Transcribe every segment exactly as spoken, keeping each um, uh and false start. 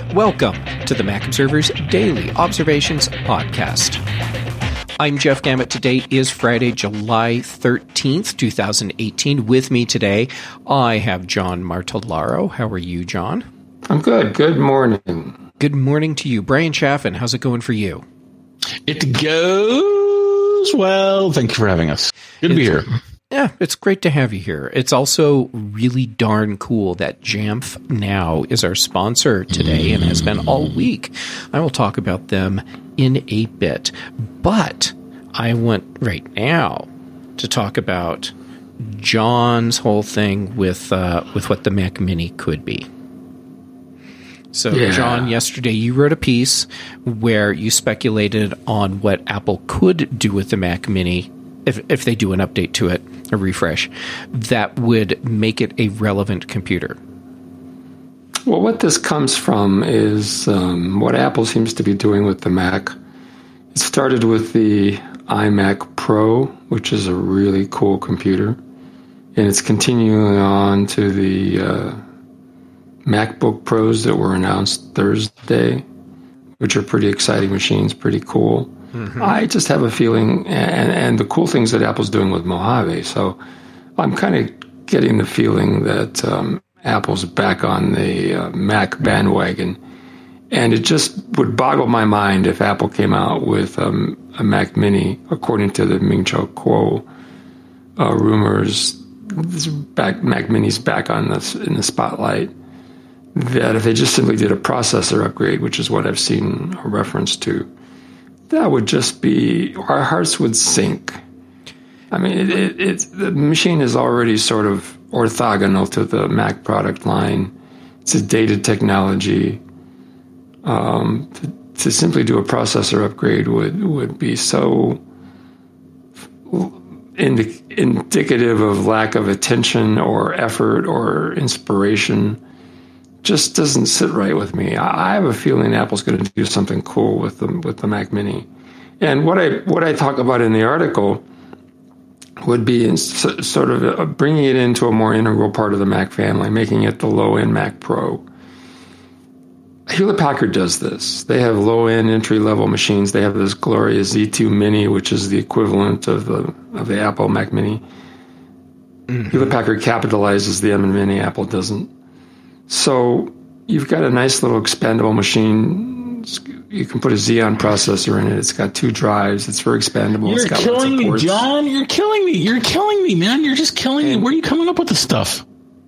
Welcome to the Mac Observer's Daily Observations Podcast. I'm Jeff Gamet. Today is Friday, July thirteenth, twenty eighteen. With me today, I have John Martellaro. How are you, John? I'm good. Good morning. Good morning to you. Brian Chaffin, how's it going for you? It goes well. Thank you for having us. Good to be here. Yeah, it's great to have you here. It's also really darn cool that Jamf Now is our sponsor today and has been all week. I will talk about them in a bit. But I want right now to talk about John's whole thing with uh, with what the Mac Mini could be. So, yeah. John, yesterday you wrote a piece where you speculated on what Apple could do with the Mac Mini if if they do an update to it, a refresh, that would make it a relevant computer. Well, what this comes from is um, what Apple seems to be doing with the Mac. It started with the iMac Pro, which is a really cool computer, and it's continuing on to the uh, MacBook Pros that were announced Thursday, which are pretty exciting machines, pretty cool. Mm-hmm. I just have a feeling, and, and the cool things that Apple's doing with Mojave. So I'm kind of getting the feeling that um, Apple's back on the uh, Mac bandwagon. And it just would boggle my mind if Apple came out with um, a Mac Mini, according to the Ming-Chi Kuo uh, rumors. This back, Mac Mini's back on this in the spotlight. That if they just simply did a processor upgrade, which is what I've seen a reference to, that would just be, our hearts would sink. I mean, it, it, it's, the machine is already sort of orthogonal to the Mac product line. It's a dated technology. Um, to, to simply do a processor upgrade would, would be so indi- indicative of lack of attention or effort or inspiration. Just doesn't sit right with me. I have a feeling Apple's going to do something cool with the with the Mac Mini, and what I what I talk about in the article would be in sort of bringing it into a more integral part of the Mac family, making it the low end Mac Pro. Hewlett Packard does this. They have low end entry level machines. They have this glorious Z two Mini, which is the equivalent of the of the Apple Mac Mini. Mm-hmm. Hewlett Packard capitalizes the M and Mini. Apple doesn't. So you've got a nice little expandable machine. You can put a Xeon processor in it. It's got two drives. It's very expandable. You're it's got killing me, John. You're killing me. You're killing me, man. You're just killing and me. Where are you coming up with this stuff?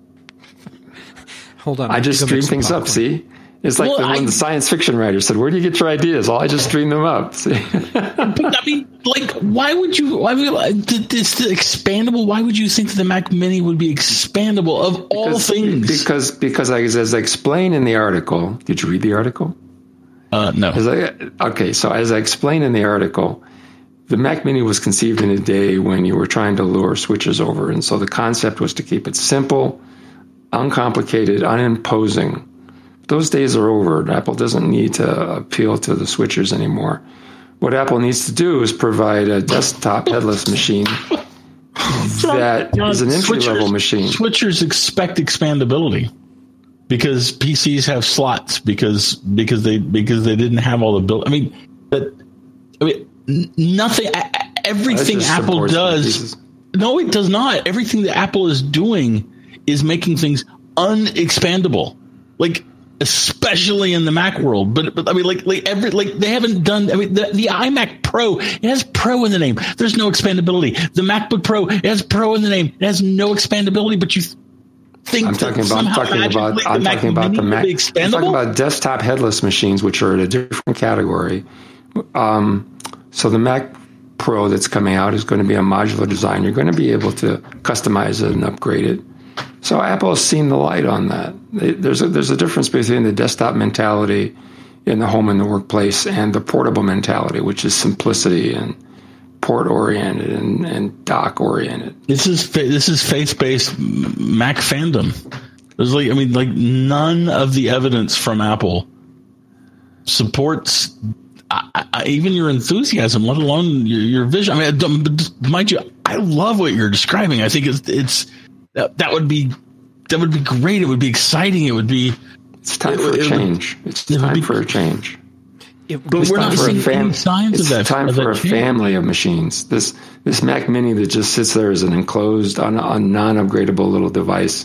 Hold on. I just dream things up, see? It's like well, the, when I, the science fiction writer said, where do you get your ideas? Well, I just dream them up. See? But, I mean, like, why would you, I mean, this the expandable, why would you think that the Mac Mini would be expandable of all because, things? Because, because as, as I explained in the article, did you read the article? Uh, no. As I, okay, so as I explained in the article, the Mac Mini was conceived in a day when you were trying to lure switches over. And so the concept was to keep it simple, uncomplicated, unimposing. Those days are over. Apple doesn't need to appeal to the switchers anymore. What Apple needs to do is provide a desktop headless machine that John, is an entry-level machine. Switchers expect expandability because P Cs have slots because because they because they didn't have all the build. I mean, but I mean nothing. Everything Apple does. No, it does not. Everything that Apple is doing is making things unexpandable. Like. Especially in the Mac world, but, but I mean, like, like every, like they haven't done. I mean, the, the iMac Pro, it has Pro in the name. There's no expandability. The MacBook Pro, it has Pro in the name. It has no expandability. But you think I'm talking about, I'm talking about, I'm talking about the Mac. I'm talking about desktop headless machines, which are in a different category. Um, so the Mac Pro that's coming out is going to be a modular design. You're going to be able to customize it and upgrade it. So Apple has seen the light on that. There's a, there's a difference between the desktop mentality in the home and the workplace and the portable mentality, which is simplicity and port-oriented and, and dock-oriented. This is this is faith-based Mac fandom. There's like I mean, like none of the evidence from Apple supports I, I, even your enthusiasm, let alone your, your vision. I mean, mind you, I love what you're describing. I think it's it's that, that would be that would be great. It would be exciting. It would be It's time for a change. It's time for a change. It, but we're not seeing fam- any signs it's of that. It's time of for a change. family of machines. This this Mac Mini that just sits there as an enclosed, un, un, non-upgradable little device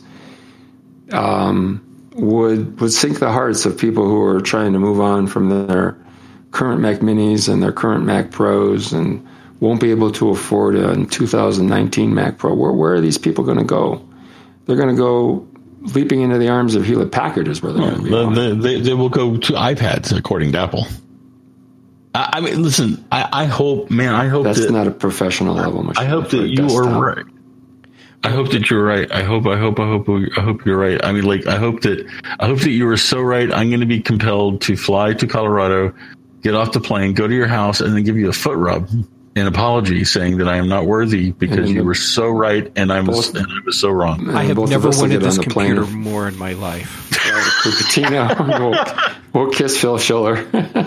um, would would sink the hearts of people who are trying to move on from their current Mac Minis and their current Mac Pros and won't be able to afford a two thousand nineteen Mac Pro. Where where are these people going to go? They're going to go leaping into the arms of Hewlett Packard is where they're going to be. The, the, they, they will go to iPads, according to Apple. I, I mean, listen, I, I hope, man, I hope that's that, not a professional level machine. I hope that you are right. I hope that you're right. I hope, I hope, I hope, I hope you're right. I mean, like, I hope that, I hope that you are so right. I'm going to be compelled to fly to Colorado, get off the plane, go to your house, and then give you a foot rub. An apology saying that I am not worthy because you were so right and I was and I was so wrong. I have never wanted this computer plane. more in my life. Cupertino, we'll, we'll kiss Phil Schiller.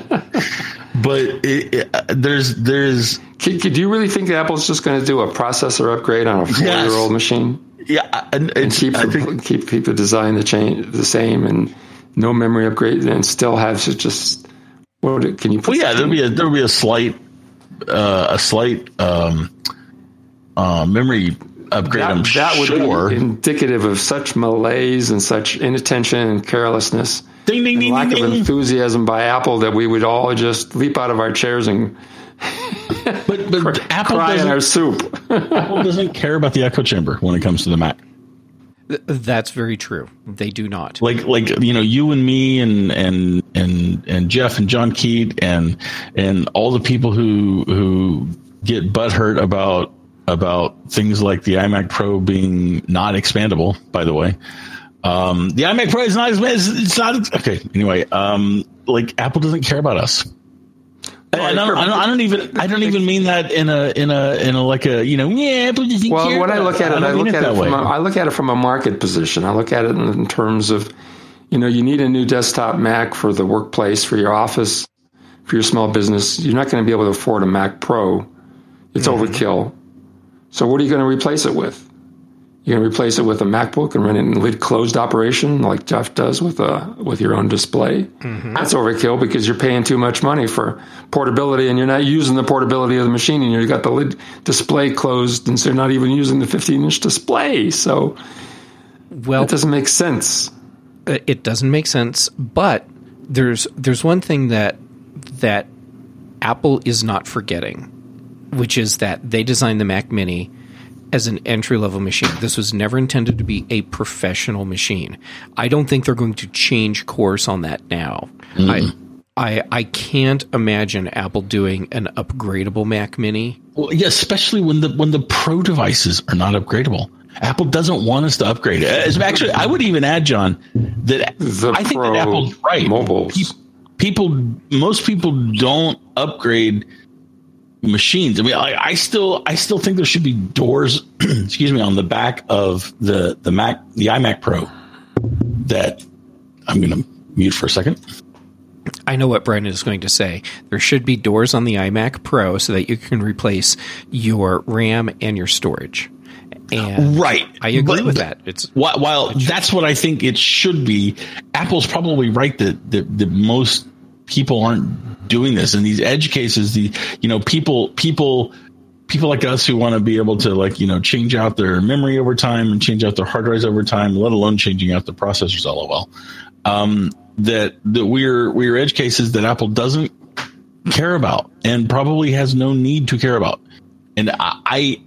But it, it, there's there's. Do you really think Apple's just going to do a processor upgrade on a four-year-old yes. machine? Yeah, and, and keep I think, keep keep the design the change the same and no memory upgrade and still have just what can you? Put well, yeah, there'll be a there'll be a slight. Uh, a slight um, uh, memory upgrade, that, I'm that would sure. be indicative of such malaise and such inattention and carelessness, ding, ding, and ding, lack ding, of ding. enthusiasm by Apple that we would all just leap out of our chairs and but, but cry, Apple cry in our soup. Apple doesn't care about the echo chamber when it comes to the Mac. That's very true. They do not. Like, like you know, you and me and and and and Jeff and John Keat and and all the people who who get butthurt about about things like the iMac Pro being not expandable. By the way, um, the iMac Pro is not expandable. It's not okay. Anyway, um, like Apple doesn't care about us. And I don't, I don't. I don't even. I don't even mean that in a in a in a like a you know. Yeah, Apple doesn't well, care when I look at it, I, I look it at it from a, I look at it from a market position. I look at it in, in terms of, you know, you need a new desktop Mac for the workplace, for your office, for your small business. You're not going to be able to afford a Mac Pro. It's mm-hmm. overkill. So what are you going to replace it with? You're going to replace it with a MacBook and run it in lid closed operation like Jeff does with a with your own display. Mm-hmm. That's overkill because you're paying too much money for portability and you're not using the portability of the machine and you've got the lid display closed and so you're not even using the fifteen inch display. So well, it doesn't make sense. It doesn't make sense, but there's there's one thing that that Apple is not forgetting, which is that they designed the Mac Mini as an entry-level machine. This was never intended to be a professional machine. I don't think they're going to change course on that now. Mm. I, I I can't imagine Apple doing an upgradable Mac Mini. Well, yeah, especially when the when the Pro devices are not upgradable. Apple doesn't want us to upgrade it. As actually, I would even add, John, that the I think Pro that Apple's right. Mobiles. People, most people don't upgrade machines. I mean, I, I still, I still think there should be doors, excuse me, on the back of the the Mac, the iMac Pro. That I'm going to mute for a second. I know what Brandon is going to say. There should be doors on the iMac Pro so that you can replace your RAM and your storage. And right, I agree but, with that. It's while, while that's what I think it should be. Apple's probably right that that, that most people aren't doing this in these edge cases. The you know people people people like us who want to be able to like you know change out their memory over time and change out their hard drives over time, let alone changing out the processors. LOL. Um, that that we're we're edge cases that Apple doesn't care about and probably has no need to care about. And I. I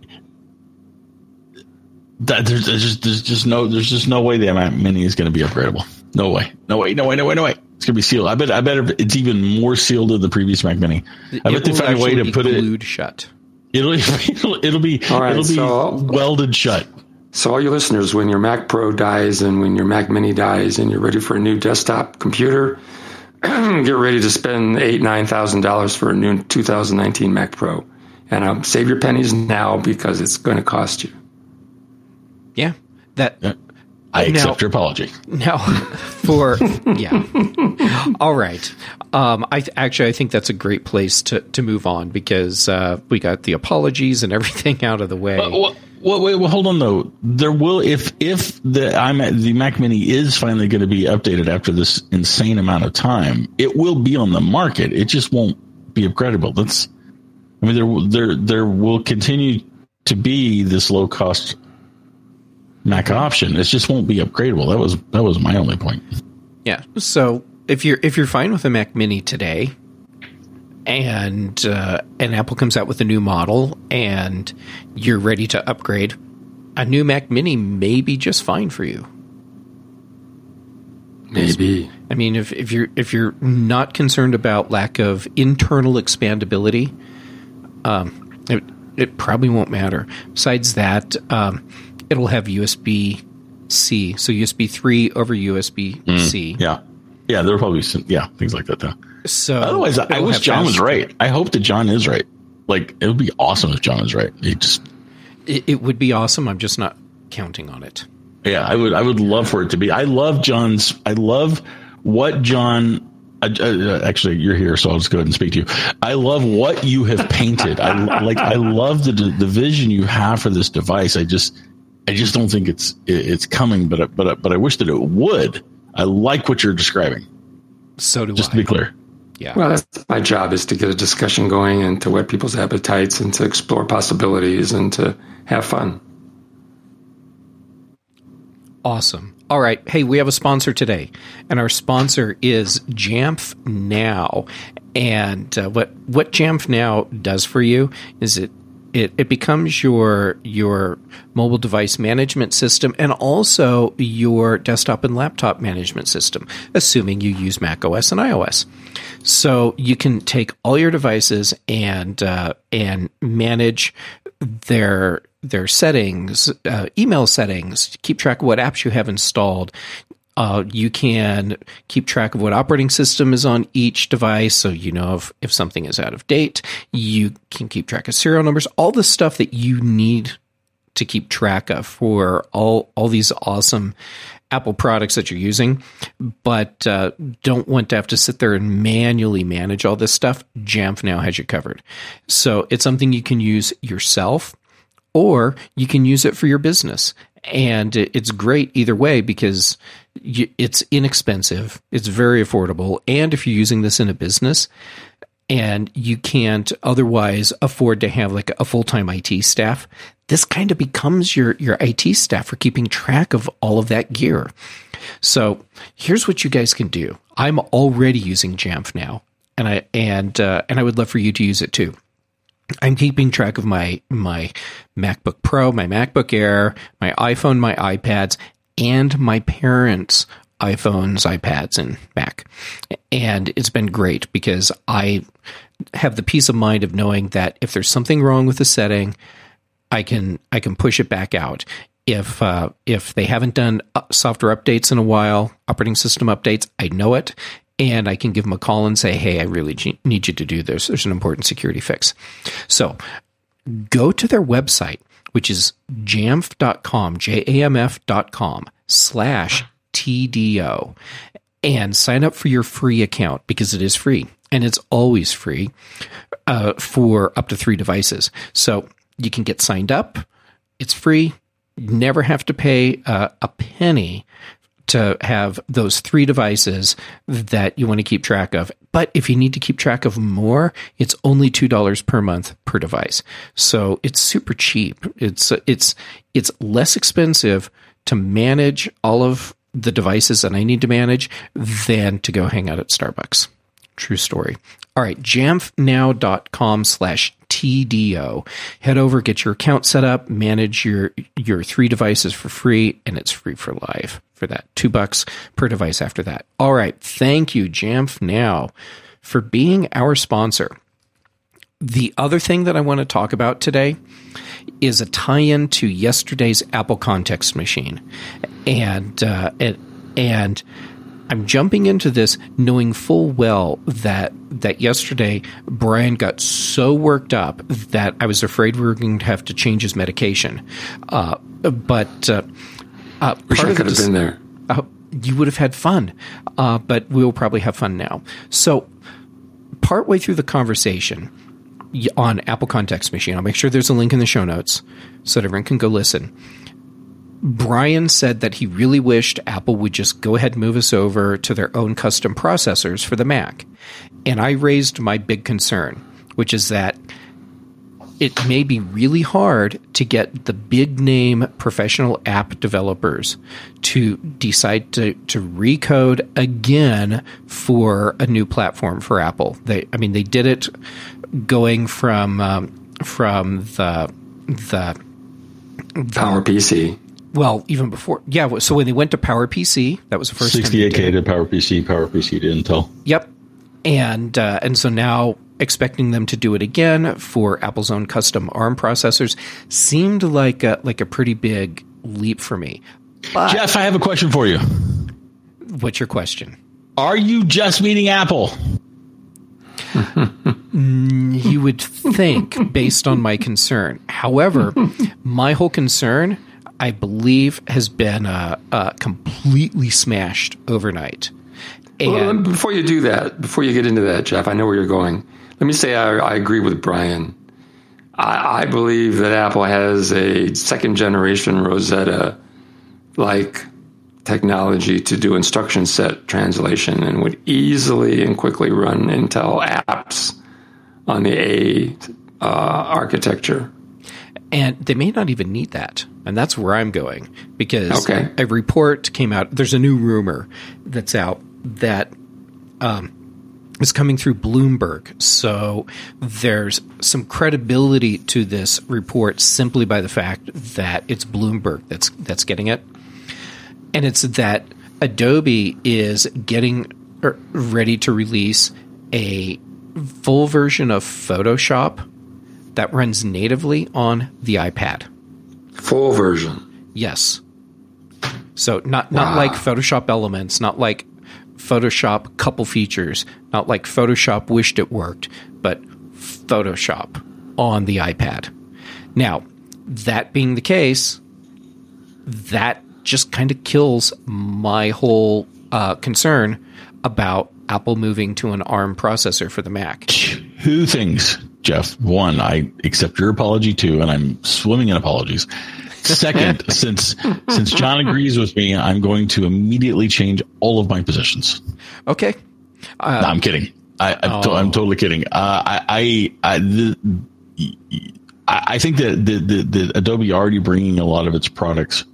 That there's, there's just there's just no there's just no way the Mac Mini is going to be upgradable. No way, no way, no way, no way, no way. It's going to be sealed. I bet I bet it's even more sealed than the previous Mac Mini. I it bet they found a way to put it glued shut. It'll it'll, it'll be right, it'll be so, welded shut. So all your listeners, when your Mac Pro dies and when your Mac Mini dies and you're ready for a new desktop computer, get ready to spend eight nine thousand dollars for a new two thousand nineteen Mac Pro, and um, save your pennies now because it's going to cost you. Yeah, that yeah. I accept now, your apology. Now, for yeah, all right. Um, I th- actually I think that's a great place to, to move on because uh, we got the apologies and everything out of the way. Well, Well, wait, well, hold on though. There will, if if the iMac, the Mac Mini is finally going to be updated after this insane amount of time, it will be on the market. It just won't be upgradable. That's, I mean, there there there will continue to be this low cost Mac option. It just won't be upgradable. That was that was my only point. Yeah. So if you're if you're fine with a Mac Mini today, and uh, and Apple comes out with a new model and you're ready to upgrade, a new Mac Mini may be just fine for you. Maybe. I mean, if, if you're if you're not concerned about lack of internal expandability, um, it, it probably won't matter. Besides that, um, it'll have U S B C, so U S B three over U S B C. Mm, yeah, yeah, there'll probably be some, yeah, things like that though. So otherwise, I wish John was right. I hope that John is right. Like, it would be awesome if John was right. He just, it, it would be awesome. I'm just not counting on it. Yeah, I would. I would love for it to be. I love John's. I love what John. Uh, uh, actually, you're here, so I'll just go ahead and speak to you. I love what you have painted. I like. I love the the vision you have for this device. I just, I just don't think it's it's coming. But but but I wish that it would. I like what you're describing. So do I. Just to be clear. Yeah. Well, that's my job, is to get a discussion going and to whet people's appetites and to explore possibilities and to have fun. Awesome. All right. Hey, we have a sponsor today, and our sponsor is Jamf Now. And uh, what what Jamf Now does for you is it it, it becomes your your mobile device management system and also your desktop and laptop management system, assuming you use macOS and iOS. So you can take all your devices and uh, and manage their their settings, uh, email settings, keep track of what apps you have installed. Uh, you can keep track of what operating system is on each device, so you know if, if something is out of date. You can keep track of serial numbers, all the stuff that you need to keep track of for all all these awesome Apple products that you're using, but uh, don't want to have to sit there and manually manage all this stuff. Jamf Now has you covered. So it's something you can use yourself, or you can use it for your business. And it's great either way because it's inexpensive, it's very affordable, and if you're using this in a business and you can't otherwise afford to have like a full-time I T staff, this kind of becomes your, your I T staff for keeping track of all of that gear. So here's what you guys can do. I'm already using Jamf Now, and I and uh, and I would love for you to use it too. I'm keeping track of my my MacBook Pro, my MacBook Air, my iPhone, my iPads, and my parents' iPhones, iPads, and Mac. And it's been great because I have the peace of mind of knowing that if there's something wrong with the setting, I can I can push it back out. If uh, if they haven't done software updates in a while, operating system updates, I know it. And I can give them a call and say, hey, I really need you to do this. There's an important security fix. So go to their website, which is jamf.com, J-A-M-F dot com slash T-D-O, and sign up for your free account because it is free. And it's always free uh, for up to three devices. So you can get signed up. It's free. You never have to pay uh, a penny to have those three devices that you want to keep track of. But if you need to keep track of more, it's only two dollars per month per device. So it's super cheap. It's it's it's less expensive to manage all of the devices that I need to manage than to go hang out at Starbucks. True story. All right, jamfnow.com slash TDO. Head over, get your account set up, manage your your three devices for free, and it's free for life for that. Two bucks per device after that. All right, thank you, Jamf Now, for being our sponsor. The other thing that I want to talk about today is a tie-in to yesterday's Apple Context Machine. And uh, and, and I'm jumping into this knowing full well that that yesterday Brian got so worked up that I was afraid we were going to have to change his medication. Uh, but uh, uh, wish part I of could have this, been there. Uh, you would have had fun, uh, but we'll probably have fun now. So partway through the conversation, on Apple Context Machine. I'll make sure there's a link in the show notes so that everyone can go listen. Brian said that he really wished Apple would just go ahead and move us over to their own custom processors for the Mac. And I raised my big concern, which is that it may be really hard to get the big name professional app developers to decide to, to recode again for a new platform for Apple. They, I mean, they did it going from um, from the the PowerPC. Well, even before, yeah. So when they went to PowerPC, that was the first sixty-eight K to PowerPC, PowerPC to Intel. Yep, and uh, and so now expecting them to do it again for Apple's own custom ARM processors seemed like a, like a pretty big leap for me. But, Jeff, I have a question for you. What's your question? Are you just meeting Apple? You would think, based on my concern. However, my whole concern, I believe, has been uh, uh, completely smashed overnight. And well, before you do that, before you get into that, Jeff, I know where you're going. Let me say I, I agree with Brian. I, I believe that Apple has a second generation Rosetta-like technology to do instruction set translation and would easily and quickly run Intel apps on the A uh, architecture. And they may not even need that. And that's where I'm going. Because okay. a report came out. There's a new rumor that's out that um, is coming through Bloomberg. So there's some credibility to this report simply by the fact that it's Bloomberg that's that's getting it. And it's that Adobe is getting ready to release a full version of Photoshop that runs natively on the iPad. Full version? Yes. So not not wow. like Photoshop Elements, not like Photoshop couple features, not like Photoshop wished it worked, but Photoshop on the iPad. Now, that being the case, that just kind of kills my whole uh, concern about Apple moving to an ARM processor for the Mac. Two things, Jeff. One, I accept your apology too, and I'm swimming in apologies. Second, since since John agrees with me, I'm going to immediately change all of my positions. Okay. Uh, no, I'm kidding. I, I'm, oh. to, I'm totally kidding. Uh, I I I, the, I think that the, the, the Adobe already bringing a lot of its products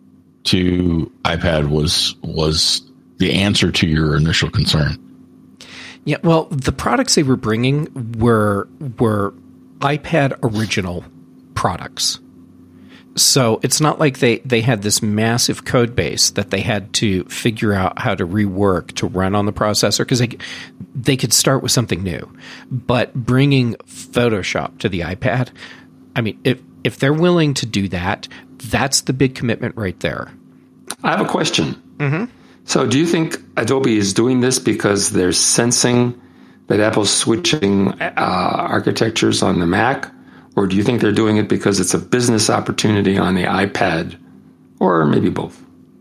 to iPad was was the answer to your initial concern. Yeah, well, the products they were bringing were were iPad original products. So it's not like they, they had this massive code base that they had to figure out how to rework to run on the processor, because they, they could start with something new. But bringing Photoshop to the iPad, I mean, if if they're willing to do that, that's the big commitment right there. I have a question. Mm-hmm. So do you think Adobe is doing this because they're sensing that Apple's switching uh, architectures on the Mac? Or do you think they're doing it because it's a business opportunity on the iPad? Or maybe both?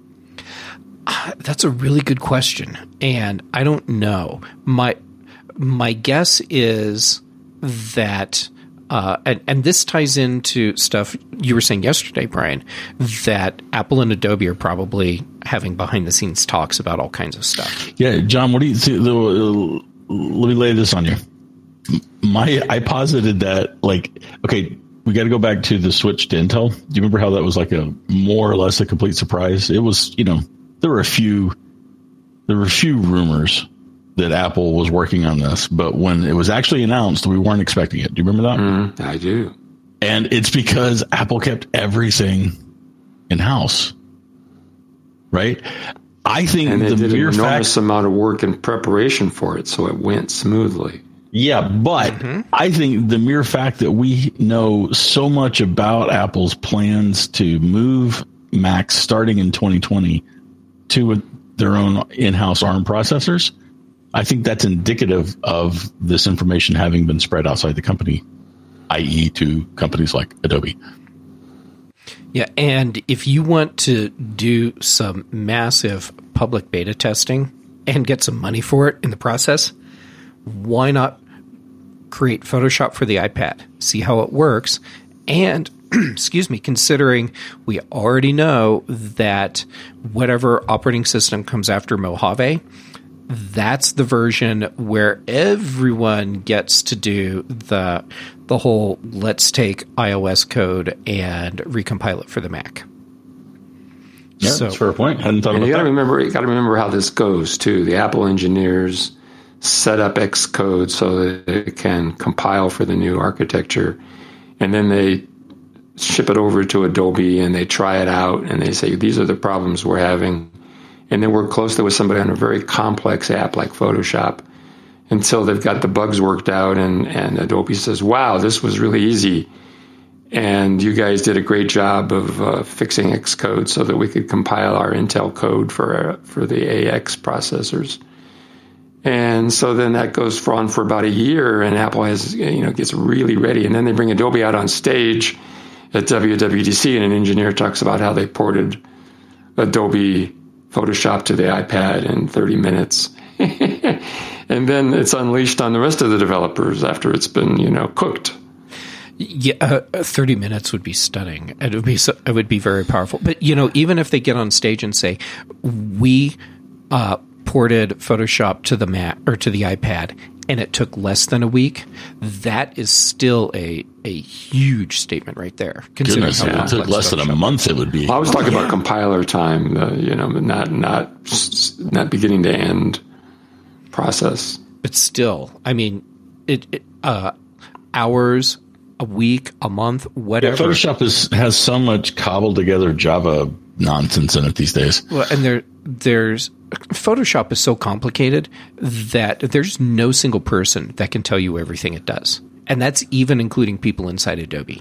Uh, that's a really good question. And I don't know. My my guess is that, uh, and, and this ties into stuff you were saying yesterday, Brian, that Apple and Adobe are probably having behind-the-scenes talks about all kinds of stuff. Yeah, John, what do you think? Let me lay this on you. My, I posited that, like, okay, we got to go back to the switch to Intel. Do you remember how that was like a more or less a complete surprise? It was, you know, there were a few, there were a few rumors that Apple was working on this, but when it was actually announced, we weren't expecting it. Do you remember that? Mm, I do. And it's because Apple kept everything in house, right? I think and they the did mere an enormous fact, amount of work in preparation for it, so it went smoothly. Yeah, but mm-hmm. I think the mere fact that we know so much about Apple's plans to move Macs starting in twenty twenty to their own in-house ARM processors, I think that's indicative of this information having been spread outside the company, that is to companies like Adobe. Yeah, and if you want to do some massive public beta testing and get some money for it in the process, why not create Photoshop for the iPad, see how it works, and excuse me, considering we already know that whatever operating system comes after Mojave, that's the version where everyone gets to do the the whole let's take iOS code and recompile it for the Mac. Yeah, so, that's a fair point. Hadn't thought and about you got to that. remember, you got to remember how this goes too. The Apple engineers set up Xcode so that it can compile for the new architecture, and then they ship it over to Adobe and they try it out and they say these are the problems we're having, and they work closely with somebody on a very complex app like Photoshop until they've got the bugs worked out, and, and Adobe says, wow, this was really easy. And you guys did a great job of uh, fixing Xcode so that we could compile our Intel code for uh, for the A X processors. And so then that goes for on for about a year, and Apple has you know gets really ready. And then they bring Adobe out on stage at W W D C, and an engineer talks about how they ported Adobe Photoshop to the iPad in thirty minutes. And then it's unleashed on the rest of the developers after it's been, you know, cooked. Yeah, uh, thirty minutes would be stunning. It would be so, it would be very powerful. But you know, even if they get on stage and say, "We uh, ported Photoshop to the Mac or to the iPad, and it took less than a week," that is still a a huge statement right there. Goodness, if it took less than a month, it would be. Well, I was talking yeah. about compiler time, uh, you know, not not not beginning to end process. But still, I mean, it, it uh, hours. A week, a month, whatever. Yeah, Photoshop is, has so much cobbled together Java nonsense in it these days. Well, and there, there's Photoshop is so complicated that there's no single person that can tell you everything it does, and that's even including people inside Adobe.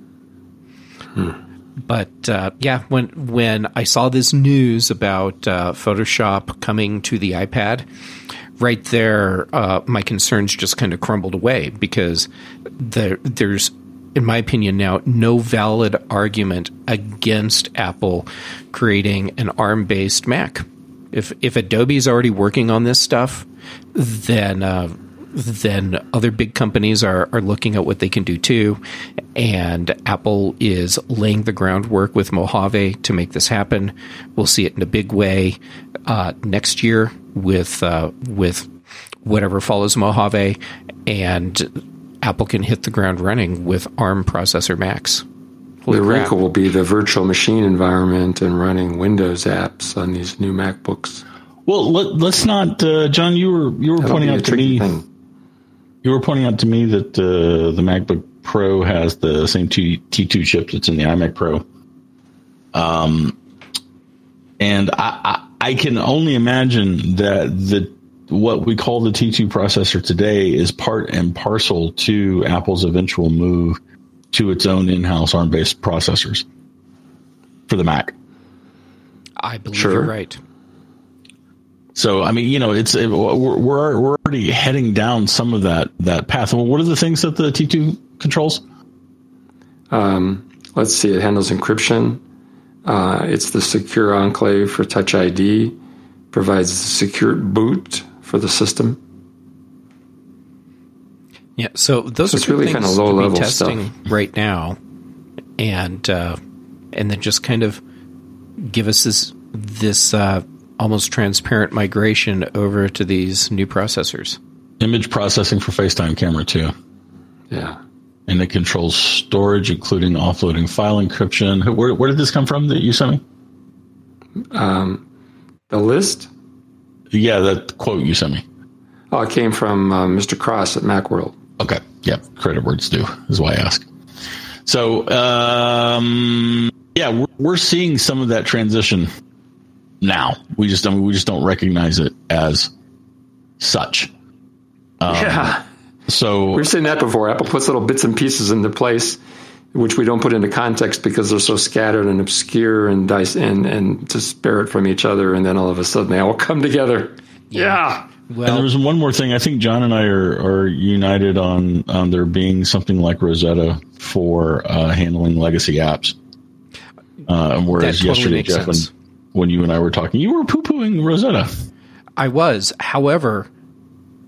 Hmm. But uh, yeah, when when I saw this news about uh, Photoshop coming to the iPad, right there, uh, my concerns just kind of crumbled away because there, there's, in my opinion now, no valid argument against Apple creating an ARM-based Mac. If if Adobe is already working on this stuff, then uh, then other big companies are, are looking at what they can do too, and Apple is laying the groundwork with Mojave to make this happen. We'll see it in a big way uh, next year with uh, with whatever follows Mojave, and Apple can hit the ground running with ARM processor Macs. Holy the crap. wrinkle will be the virtual machine environment and running Windows apps on these new MacBooks. Well, let, let's not, uh, John. You were you were That'll pointing out to me. Thing. You were pointing out to me that uh, the MacBook Pro has the same T two chip that's in the iMac Pro. Um, and I, I I can only imagine that the what we call the T two processor today is part and parcel to Apple's eventual move to its own in-house ARM-based processors for the Mac. I believe Sure. you're right. So, I mean, you know, it's it, we're we're we're already heading down some of that that path. Well, what are the things that the T two controls? Um, let's see. It handles encryption. Uh, it's the secure enclave for Touch I D. Provides secure boot for the system. Yeah, so those So are it's good really things kinda low-level to be testing stuff. right now, and uh, and then just kind of give us this this uh, almost transparent migration over to these new processors. Image processing for FaceTime camera too, Yeah. and it controls storage, including offloading file encryption. Where where did this come from that you sent me? Um, the list? Yeah, that quote you sent me. Oh, it came from uh, Mister Cross at Macworld. Okay. Yeah. Credit where it's due is why I ask. So, um, yeah, we're, we're seeing some of that transition now. We just don't, we just don't recognize it as such. Um, yeah. So We've seen that before. Apple puts little bits and pieces into place, which we don't put into context because they're so scattered and obscure and dice and, and disparate from each other. And then all of a sudden they all come together. Yeah. Well, and there was one more thing. I think John and I are, are united on, on there being something like Rosetta for uh, handling legacy apps. Uh, whereas that totally yesterday, makes Jeff, when, sense. when you and I were talking, you were poo-pooing Rosetta. I was. However,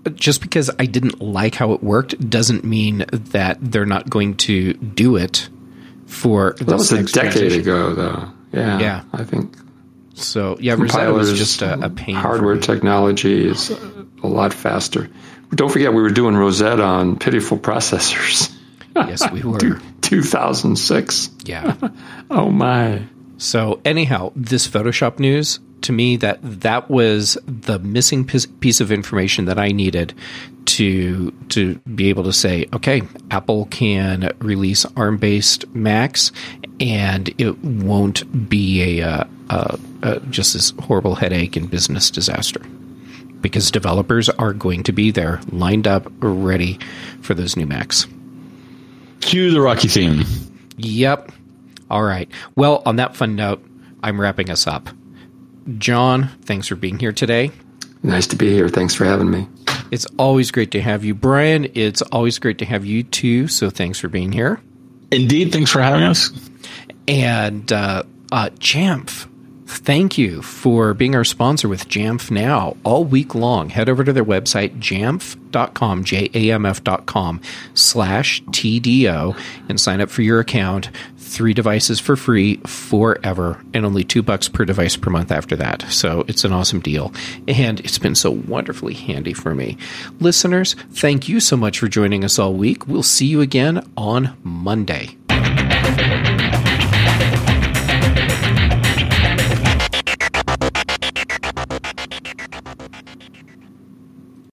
just because I didn't like how it worked doesn't mean that they're not going to do it for well, that was a decade transition. ago, though. Yeah, yeah. I think so. Yeah, Rosetta was just a, a pain. Hardware technology is a lot faster. Don't forget, we were doing Rosetta on pitiful processors. Yes, we were. two thousand six. Yeah. Oh my. So anyhow, this Photoshop news, to me, that that was the missing piece of information that I needed to to be able to say, okay, Apple can release ARM-based Macs, and it won't be a, uh, uh, uh, just this horrible headache and business disaster. Because developers are going to be there, lined up, ready for those new Macs. Cue the Rocky theme. Yep. All right. Well, on that fun note, I'm wrapping us up. John, thanks for being here today. Nice to be here. Thanks for having me. It's always great to have you. Brian, it's always great to have you too, so thanks for being here. Indeed, thanks for having us. And uh, uh, Jamf, thank you for being our sponsor with Jamf Now all week long. Head over to their website, jamf dot com, J A M F dot com slash T D O, and sign up for your account. Three devices for free forever, and only two bucks per device per month after that. So it's an awesome deal, and it's been so wonderfully handy for me. Listeners, thank you so much for joining us all week. We'll see you again on Monday.